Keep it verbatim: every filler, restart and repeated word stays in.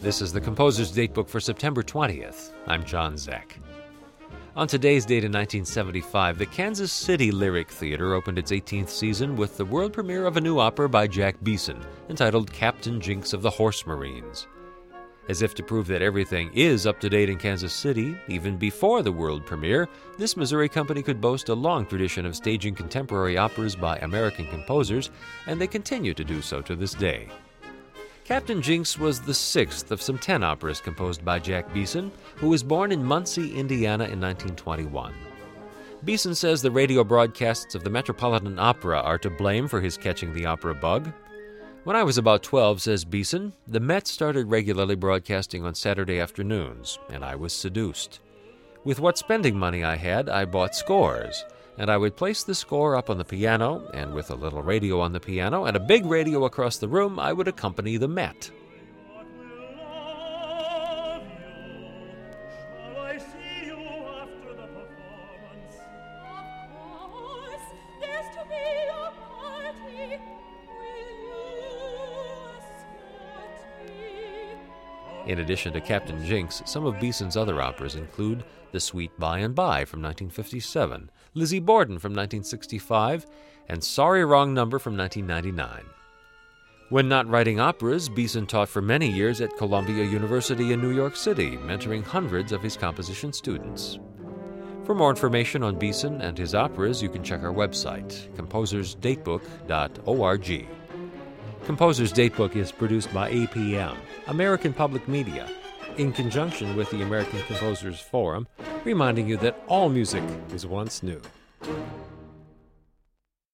This is the Composer's Datebook for September twentieth. I'm John Zeck. On today's date in nineteen seventy-five, the Kansas City Lyric Theater opened its eighteenth season with the world premiere of a new opera by Jack Beeson, entitled Captain Jinks of the Horse Marines. As if to prove that everything is up to date in Kansas City, even before the world premiere, this Missouri company could boast a long tradition of staging contemporary operas by American composers, and they continue to do so to this day. Captain Jinks was the sixth of some ten operas composed by Jack Beeson, who was born in Muncie, Indiana in nineteen twenty-one. Beeson says the radio broadcasts of the Metropolitan Opera are to blame for his catching the opera bug. When I was about twelve, says Beeson, the Met started regularly broadcasting on Saturday afternoons, and I was seduced. With what spending money I had, I bought scores, and I would place the score up on the piano, and with a little radio on the piano and a big radio across the room, I would accompany the Met. In addition to Captain Jinks, some of Beeson's other operas include The Sweet By and By from nineteen fifty-seven, Lizzie Borden from nineteen sixty-five, and Sorry Wrong Number from nineteen ninety-nine. When not writing operas, Beeson taught for many years at Columbia University in New York City, mentoring hundreds of his composition students. For more information on Beeson and his operas, you can check our website, composers datebook dot org. Composer's Datebook is produced by A P M, American Public Media, in conjunction with the American Composers Forum, reminding you that all music is once new.